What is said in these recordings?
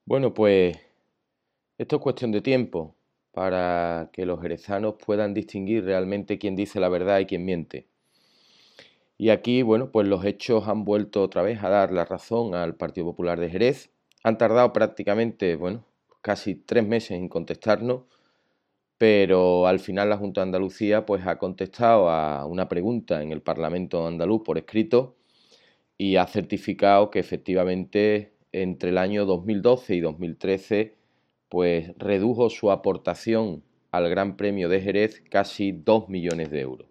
Bueno, pues esto es cuestión de tiempo para que los jerezanos puedan distinguir realmente quién dice la verdad y quién miente. Y aquí, bueno, pues los hechos han vuelto otra vez a dar la razón al Partido Popular de Jerez. Han tardado prácticamente, bueno, casi 3 meses en contestarnos, pero al final la Junta de Andalucía pues ha contestado a una pregunta en el Parlamento andaluz por escrito y ha certificado que efectivamente entre el año 2012 y 2013 pues redujo su aportación al Gran Premio de Jerez casi 2 millones de euros.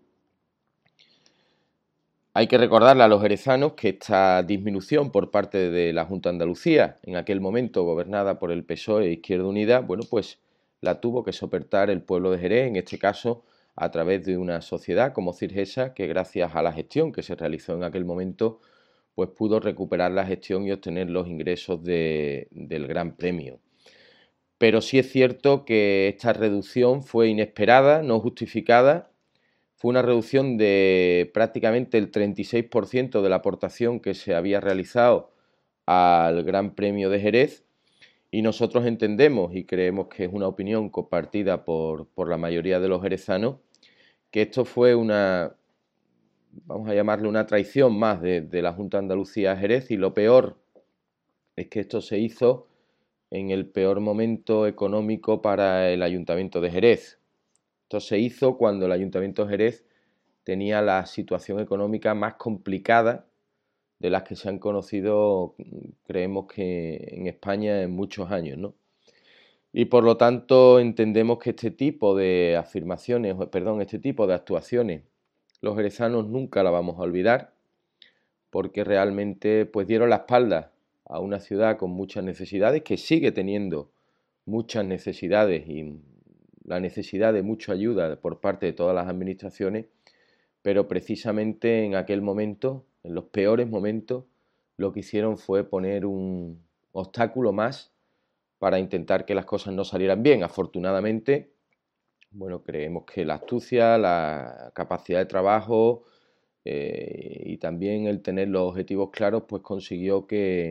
Hay que recordarle a los jerezanos que esta disminución por parte de la Junta de Andalucía, en aquel momento gobernada por el PSOE e Izquierda Unida, bueno, pues la tuvo que soportar el pueblo de Jerez, en este caso a través de una sociedad como Cirgesa, que gracias a la gestión que se realizó en aquel momento, pues pudo recuperar la gestión y obtener los ingresos del Gran Premio. Pero sí es cierto que esta reducción fue inesperada, no justificada. Fue una reducción de prácticamente el 36% de la aportación que se había realizado al Gran Premio de Jerez, y nosotros entendemos y creemos que es una opinión compartida por la mayoría de los jerezanos, que esto fue una, vamos a llamarle una traición más de la Junta de Andalucía a Jerez, y lo peor es que esto se hizo en el peor momento económico para el Ayuntamiento de Jerez. Esto se hizo cuando el Ayuntamiento de Jerez tenía la situación económica más complicada de las que se han conocido, creemos que en España en muchos años, ¿no? Y por lo tanto entendemos que este tipo de afirmaciones, perdón, este tipo de actuaciones, los jerezanos nunca la vamos a olvidar, porque realmente pues dieron la espalda a una ciudad con muchas necesidades, que sigue teniendo muchas necesidades y la necesidad de mucha ayuda por parte de todas las administraciones, pero precisamente en aquel momento, en los peores momentos, lo que hicieron fue poner un obstáculo más para intentar que las cosas no salieran bien. Afortunadamente, bueno, creemos que la astucia, la capacidad de trabajo y también el tener los objetivos claros, pues consiguió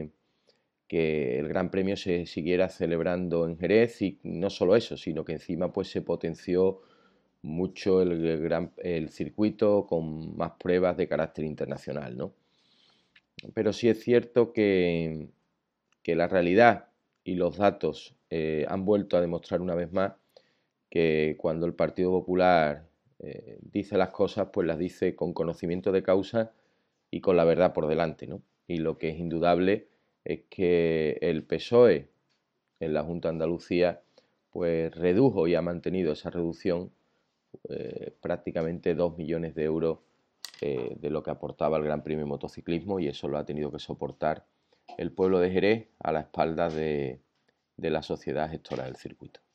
que el Gran Premio se siguiera celebrando en Jerez, y no solo eso, sino que encima pues se potenció mucho el circuito con más pruebas de carácter internacional, ¿no? Pero sí es cierto que la realidad y los datos han vuelto a demostrar una vez más que cuando el Partido Popular dice las cosas, pues las dice con conocimiento de causa y con la verdad por delante, ¿no? Y lo que es indudable es que el PSOE en la Junta de Andalucía pues redujo y ha mantenido esa reducción, prácticamente 2 millones de euros de lo que aportaba el Gran Premio de Motociclismo, y eso lo ha tenido que soportar el pueblo de Jerez a la espalda de la sociedad gestora del circuito.